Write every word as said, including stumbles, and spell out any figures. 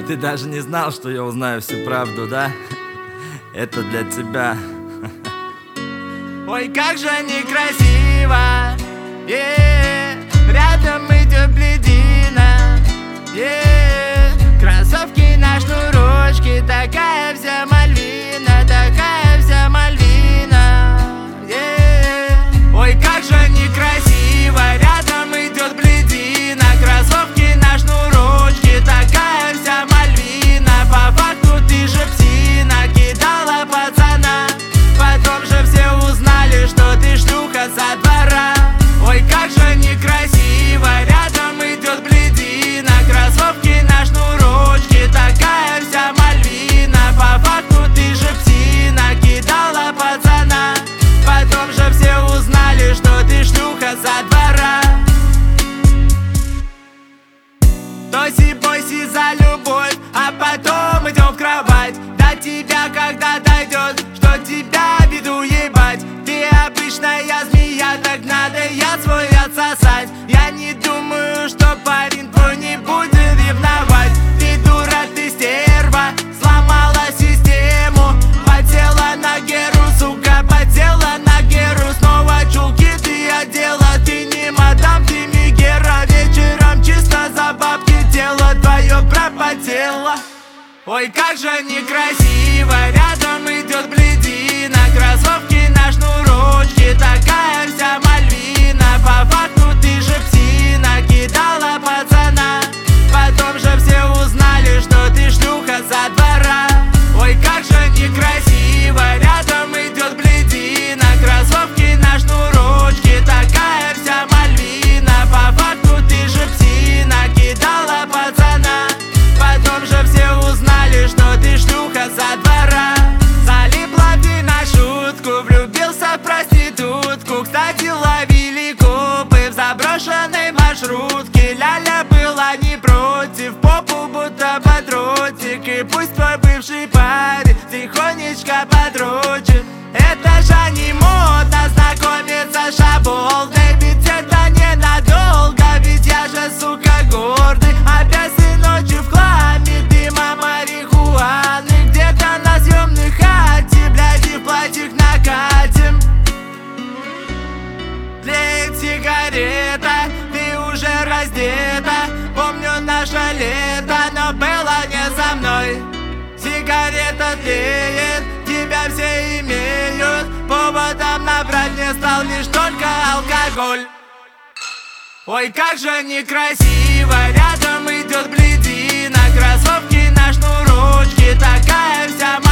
Ты даже не знал, что я узнаю всю правду, да? Это для тебя. Ой, как же некрасиво, yeah. Рядом идет бледина, yeah. Кроссовки на шнурочке, такая вся Мальвина, такая вся Мальвина, yeah. Ой, как же некрасиво, рядом идет бледина, кроссовки на шнурочке, такая вся Мальвина. По факту ты же псина, кидала пацана, потом же все узнали, что ты шлюха со двора. Ой, как же некрасиво, рядом идет бледина, кроссовки на шнурочке, такая вся Мальвина. По факту ты же псина, кидала пацана, потом же все узнали, что ты шлюха со двора. Тоси-бойси за любовь, а потом идем в кровать. До тебя когда дойдет, что тебя беду ебать. Ты обычная змея, так надо я свой отсосать. Я не думаю, что парень твой не будет ревновать. Ты дура, ты стерва, сломала систему. Подсела на Геру, сука, подсела на Геру. Снова чулки ты одела, ты не мадам, ты Мегера. Вечером чисто за бабки тело твое пропотело. Ой, как же некрасиво, рядом идет бледина, кроссовки на шнурочке, такая вся Мальвина. По факту ты же псина, кидала пацана, потом же все узнали, что ты шлюха со двора. Ой, как же некрасиво, рядом идет бледина, кроссовки на шнурочке, такая вся Мальвина. По факту ты же псина, кидала пацана, потом же все узнали, что ты шлюха со двора. Залипла ты на шутку, влюбился в проститутку. Кстати, ловили копы в заброшенной маршрутке. Ляля была не против, попу будто подротик. И пусть твой бывший парень тихонечко подрочит. Это же не модно знакомиться с шаболдой, ведь это ненадолго, ведь я же, сука, гордый. Опять ты ночью в хламе, дыма марихуаны, где-то на съемной хате, блядь, и в платьях накатим. Тлеет сигарета, ты уже раздета. Помню наше лето, но было не со мной. Сигарета тлеет, тебя все имеют. Поводом набрать не стал лишь только алкоголь. Ой, как же некрасиво, рядом идет бледина, кроссовки на шнурочке, такая вся